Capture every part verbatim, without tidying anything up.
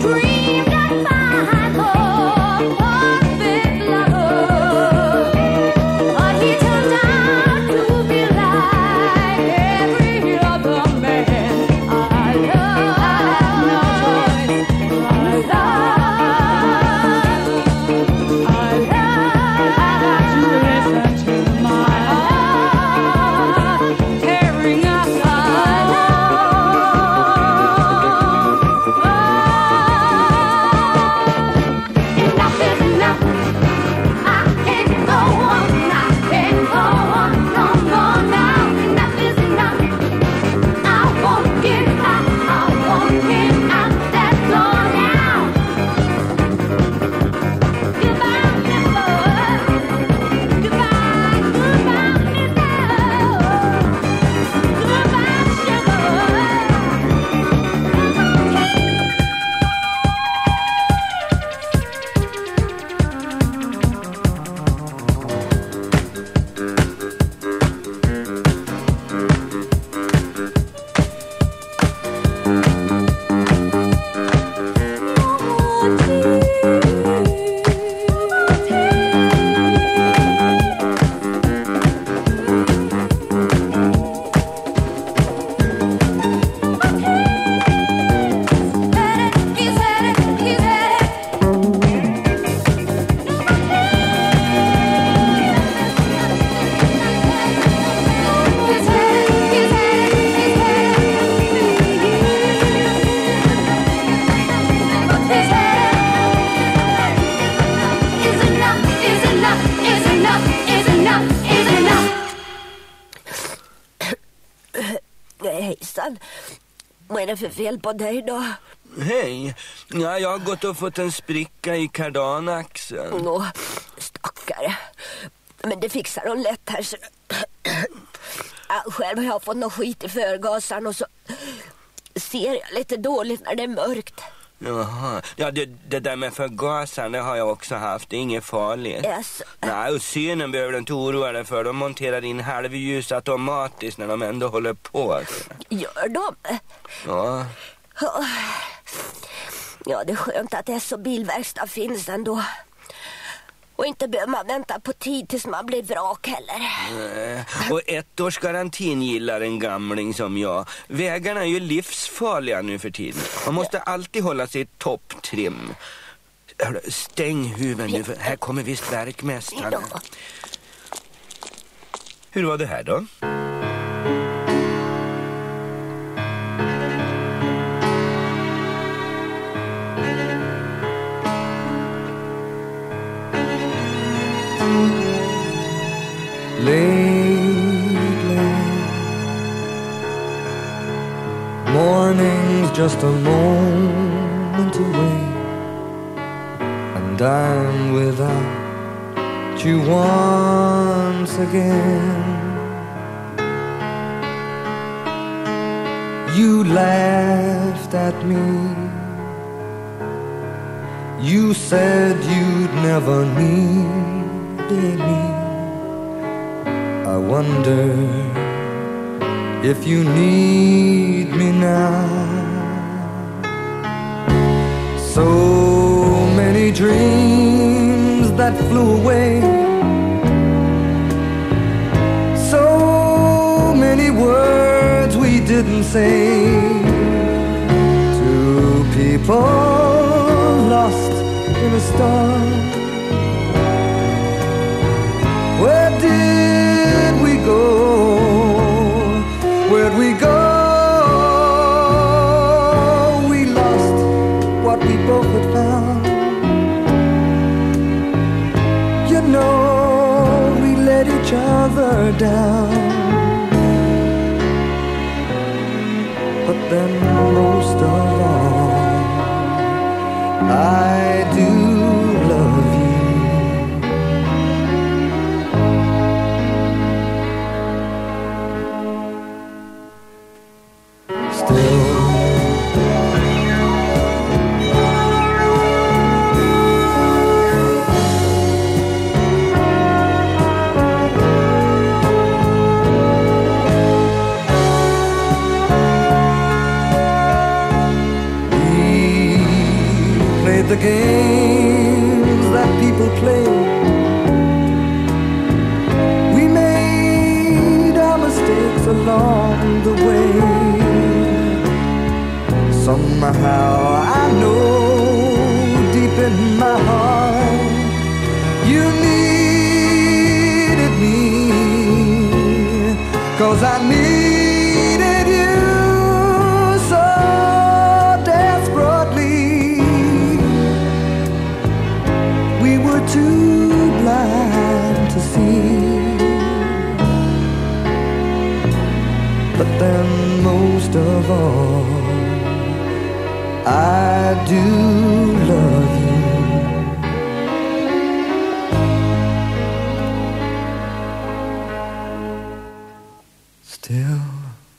Hejsan. Vad är det för fel på dig då? Hej. Ja, jag har gått och fått en spricka i kardanaxeln. Nå, stackare. Men det fixar hon lätt här. Så... Själv har jag fått något skit i förgasaren och så ser jag lite dåligt när det är mörkt. Jaha. Ja, det, det där med förgasaren, det har jag också haft. Det är inget farligt. Yes. Nej, och synen behöver du inte oroa dig för. De monterar in halvljus automatiskt när de ändå håller på. Gör de? Ja. Ja, det är skönt att S och bilverkstad finns ändå. Och inte behöver man vänta på tid tills man blir vrak heller. Nej. Och ett års garantin gillar en gamling som jag. Vägarna är ju livsfarliga nu för tiden. Man måste alltid hålla sig i topptrim. Stäng huven nu, för här kommer visst verkmästaren. Hur var det här då? Lately, morning's just a moment away, and I'm without you once again. You laughed at me, you said you'd never needed me. I wonder if you need me now. So many dreams that flew away, so many words we didn't say, two people lost in a storm. Where did we go? Where'd we go? We lost what we both had found. You know, we let each other down. But then most of all, I do love you. played the games that people play. We made our mistakes along the way. Somehow I know deep in my heart you needed me, 'cause I needed you so desperately. We were too blind to see. But then most of all, I do love you. Still.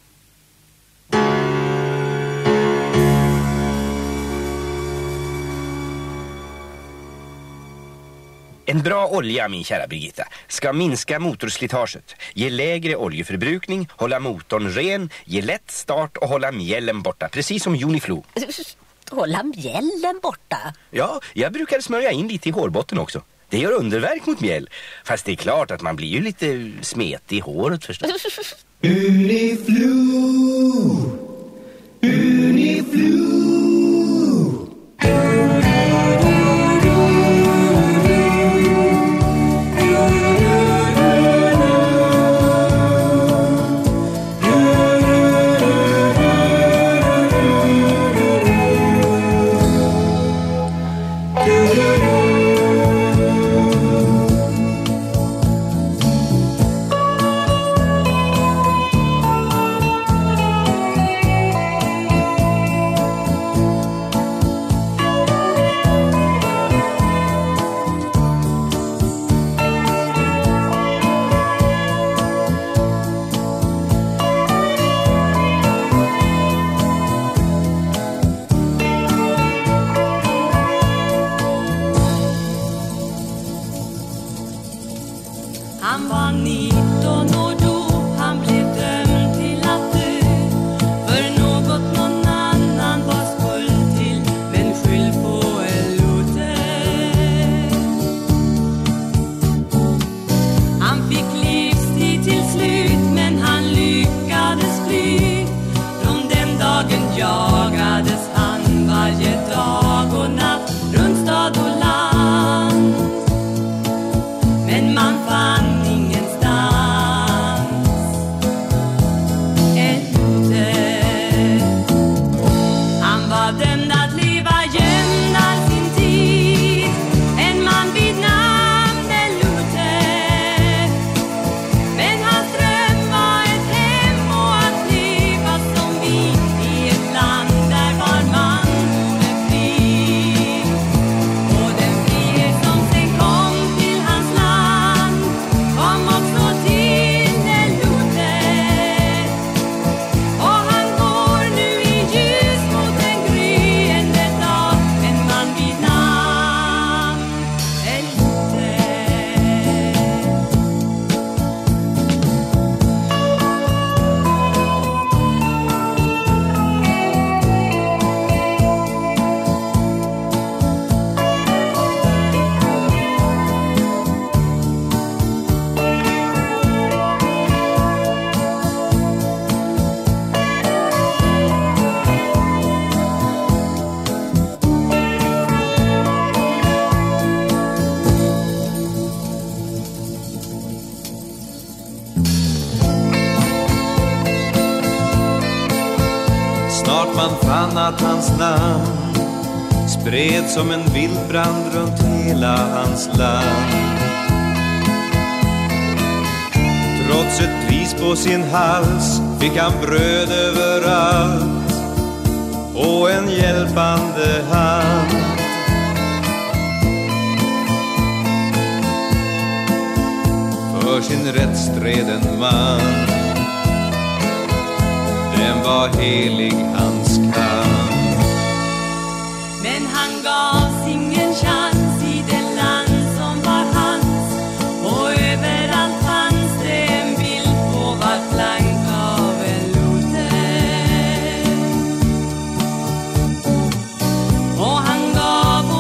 En bra olja, min kära Birgitta, ska minska motorslitaget, ge lägre oljeförbrukning, hålla motorn ren, ge lätt start och hålla mjällen borta, precis som Uniflu. Hålla mjällen borta? Ja, jag brukar smörja in lite i hårbotten också. Det gör underverk mot mjäll. Fast det är klart att man blir ju lite smetig i håret förstås. Uniflu, Uniflu. Han var nitton år då han blev dömd till att dö för något någon annan var skuld till, men skyll på Luther. Han fick livstid till slut, men han lyckades fly. Från den dagen jagades han varje dag och natt runt stad och land. Men man fann Snart man fann att hans namn spred som en vildbrand runt hela hans land. Trots ett pris på sin hals fick han bröd överallt och en hjälpande hand. För sin rätt stred en man, den var helig hans kamp. Men han gavs ingen chans i det land som var hans, och överallt fanns det en bild på var flank av en Luther. Och han gav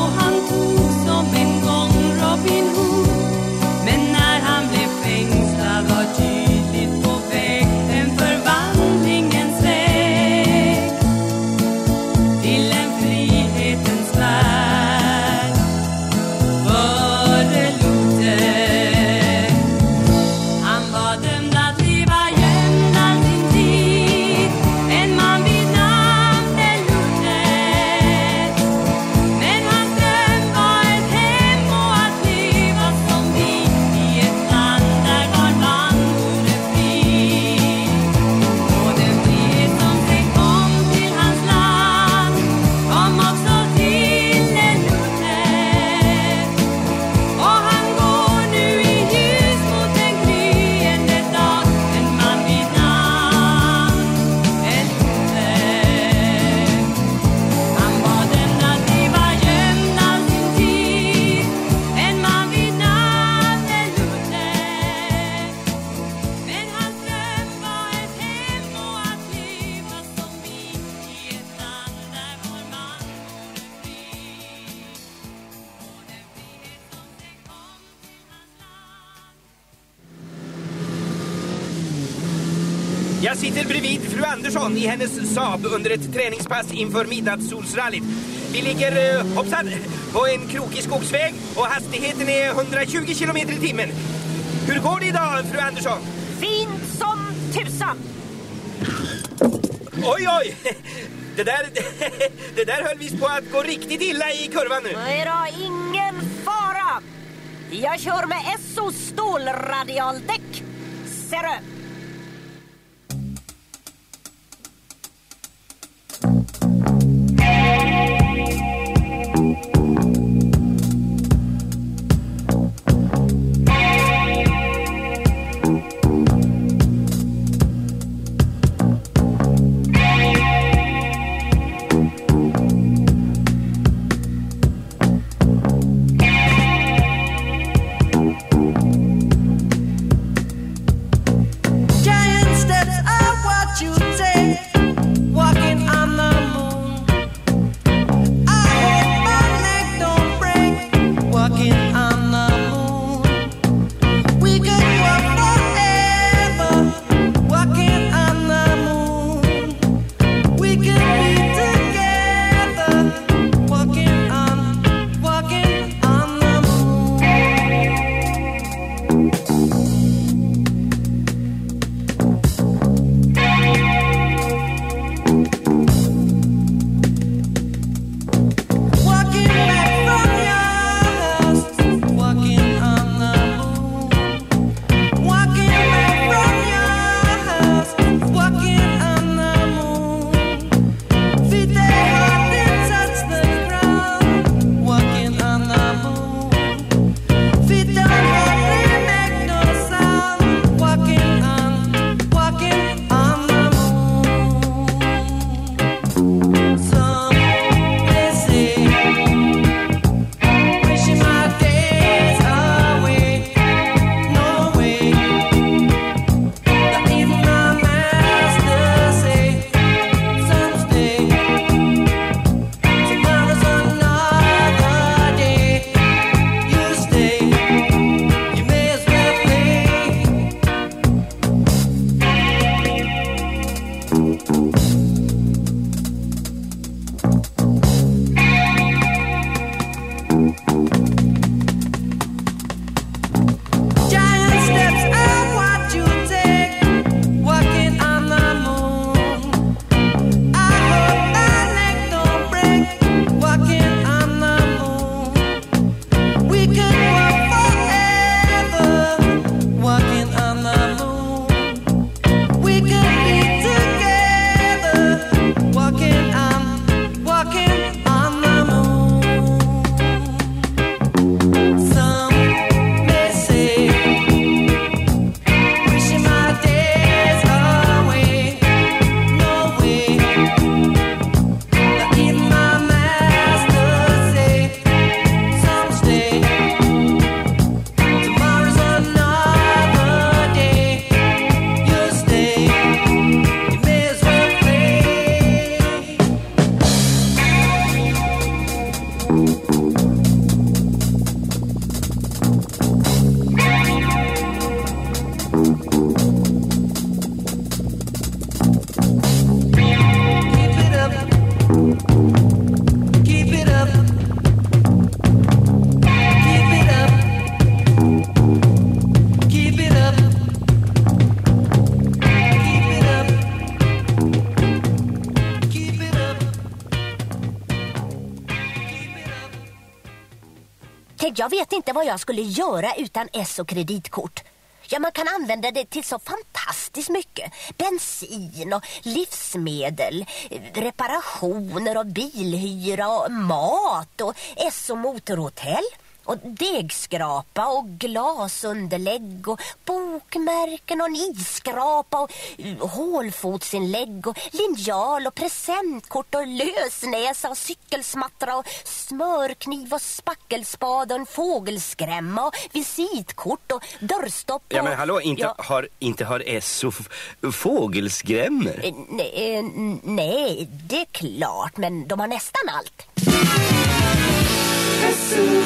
Jag sitter bredvid fru Andersson i hennes Saab under ett träningspass inför midnattssolsrallyt. Vi ligger, eh, hoppsan, på en krokig skogsväg och hastigheten är hundratjugo kilometer i timmen. Hur går det idag, fru Andersson? Fint som tusan. Oj, oj! Det där, det där höll visst på att gå riktigt illa i kurvan nu. Nej då, ingen fara. Jag kör med S O stålradialdäck. Ser du? Jag vet inte vad jag skulle göra utan S O-kreditkort. Ja, man kan använda det till så fantastiskt mycket. Bensin och livsmedel, reparationer och bilhyra och mat och S O-motorhotell. Och degskrapa och glasunderlägg och bokmärken och en isskrapa och hålfotsinlägg och linjal och presentkort och lösnäsa och cykelsmattra och smörkniv och spackelspad och en fågelskrämma och visitkort och dörrstopp och... Ja, men hallå, inte, ja. har, inte har S O fågelskrämmer? Nej, nej, det är klart, men de har nästan allt. S O.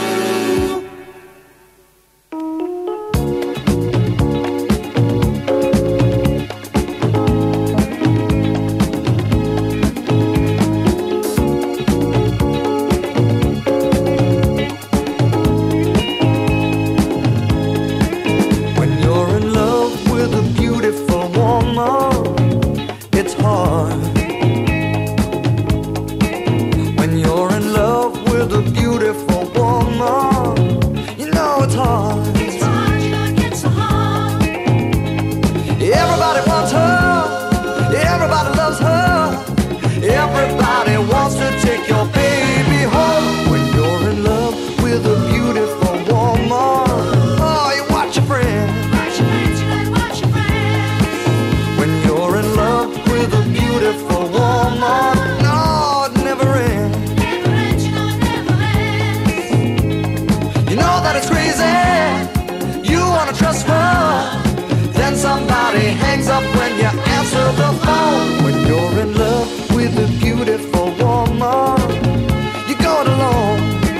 everybody's crazy. You wanna trust her, then somebody hangs up when you answer the phone. When you're in love with a beautiful woman, you go it alone.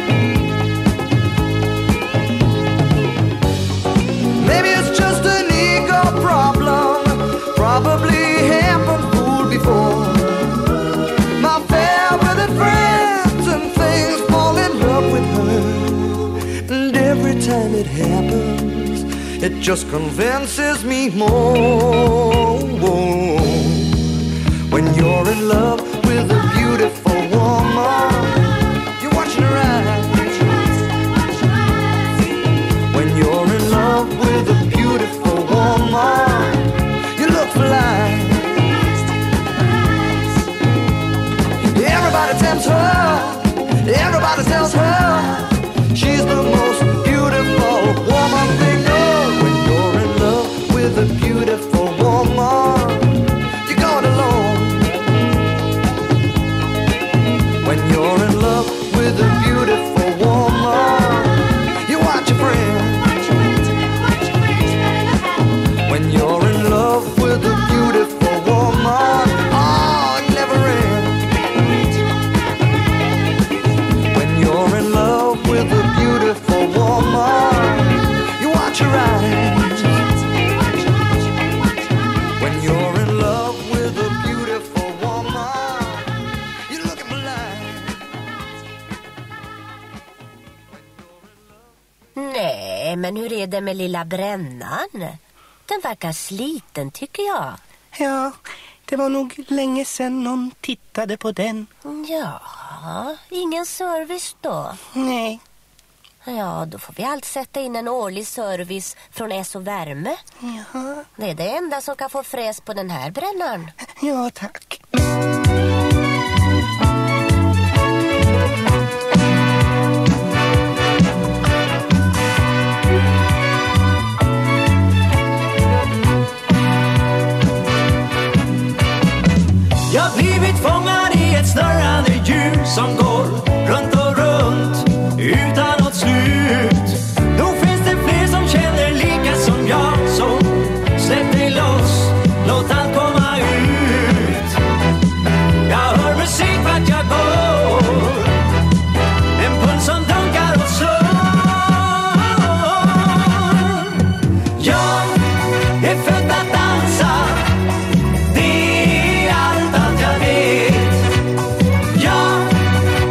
Maybe it's just an ego problem, probably happened fool before. My fair weather friends and things fall in love with her, and every time it happens, it just convinces me more. When you're in love with a beautiful woman, you're watching her eyes. When you're in love with a beautiful woman, you look for life. Everybody tempts her, everybody tells her she's the most beautiful woman they know. When you're in love with a beautiful woman, you're going alone. When you're in love with a beautiful woman, you watch your friends. When you're in love with a beautiful woman, oh, it never ends. When you're in love with a beautiful woman, you watch her eyes. When you're in love with a beautiful woman, you look at my life. Nej, men hur är det med lilla brännan? Den verkar sliten, tycker jag. Ja, det var nog länge sedan någon tittade på den. Ja, ingen service då? Nej. Ja, då får vi allt sätta in en årlig service från S och Värme. Jaha. Det är det enda som kan få fräs på den här brännan. Ja, tack. Jag har blivit fångad i ett snurrande hjul som går runt och runt utan något slut. Nog finns det fler som känner lika som jag, så släpp dig loss, låt allt komma ut. Jag hör musik vart jag går, en puls som dunkar och slår. Jag är född att dansa, det är allt allt jag vet. Jag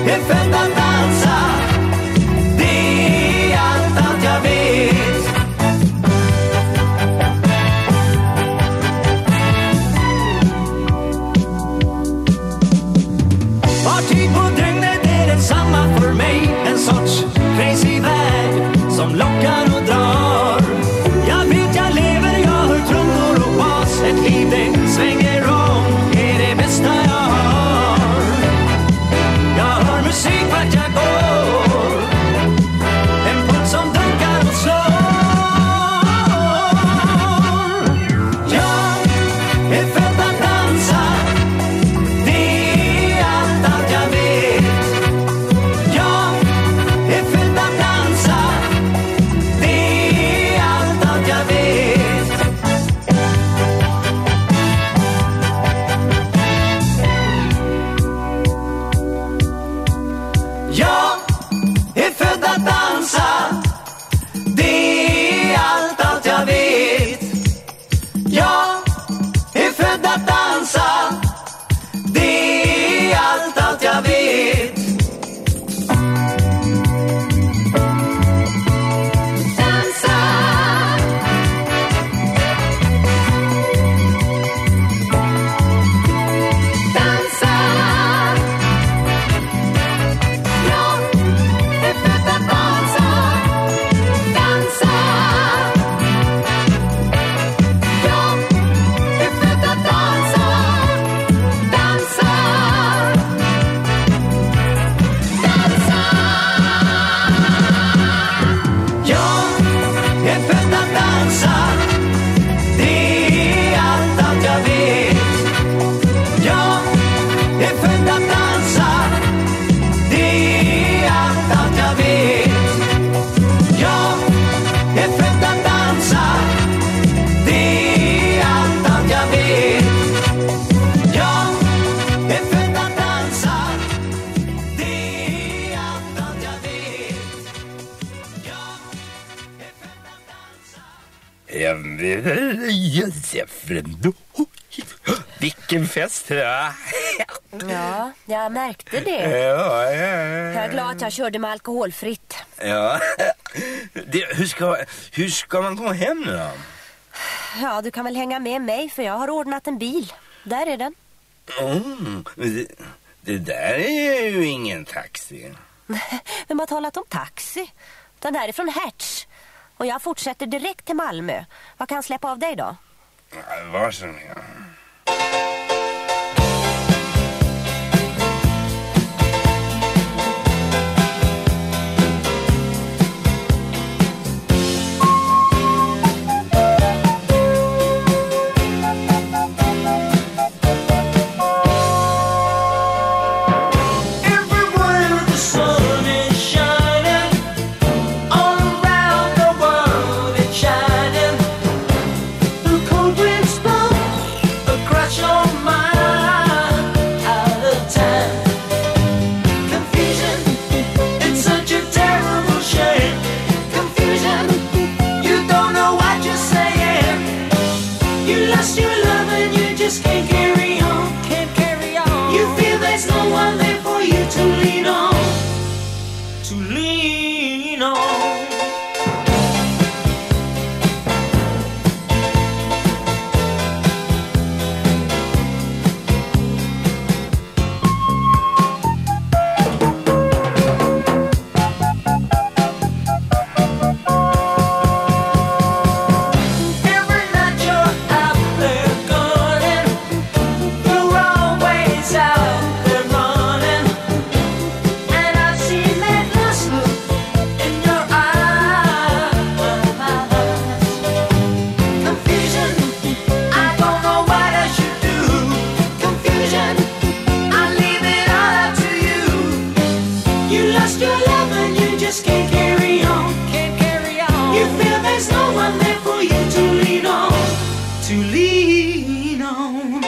Josef. Vilken fest. Ja, Ja, jag märkte det. ja, ja. Jag är glad att jag körde med alkoholfritt. Ja. Det, hur, ska, hur ska man komma hem nu då? Ja, du kan väl hänga med mig för jag har ordnat en bil. Där är den. Mm, det, det där är ju ingen taxi. Vem har talat om taxi? Den här är från Hertz. Och jag fortsätter direkt till Malmö. Vad kan jag släppa av dig då? Ja, vad som helst. Everywhere the sun is shining, all around the world it's shining. The cold winds blow across your mind, out of time. Confusion, it's such a terrible shame. Confusion, you don't know what you're saying. You lost your love and you just can't carry on, can't carry on. You feel there's no one there for you to lean on, to lean on. Every night you're out there gunning, you're always out there running, and I've seen that lust look in your eyes. Confusion, I don't know what I should do. Confusion, I leave it all up to you. You lost your love and you just can't carry on, can't carry on. You feel there's no one there for you to lean on, to lean on.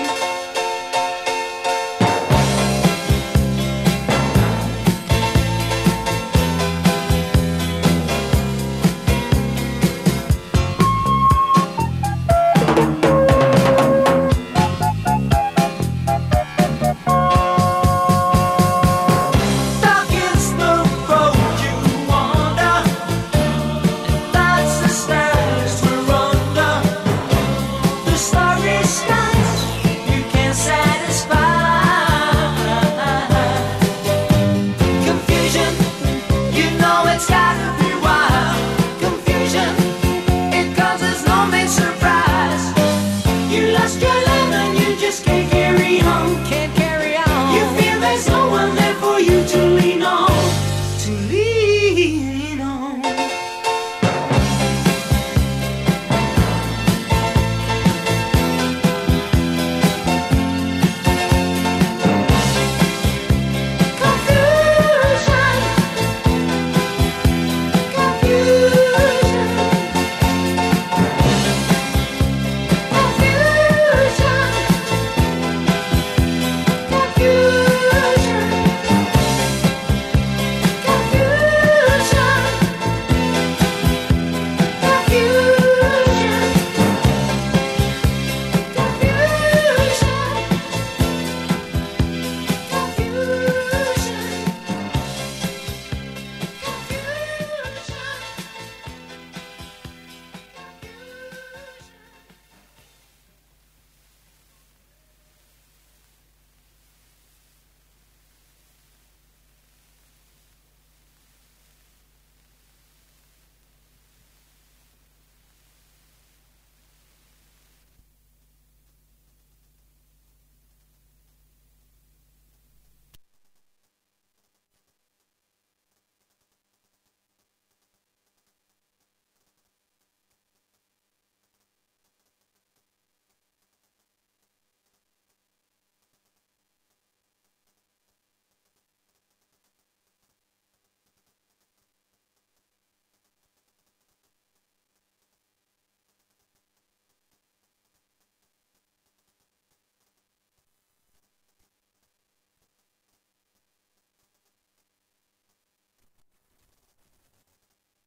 Dark is the road you wander, that's the stars we're under. The starry skies you can't satisfy. Confusion, you know it's gotta be wild. Confusion, it causes no big surprise. You lost your love and you just can't carry on, can't carry on. You feel there's no one there for you to lean on, to lean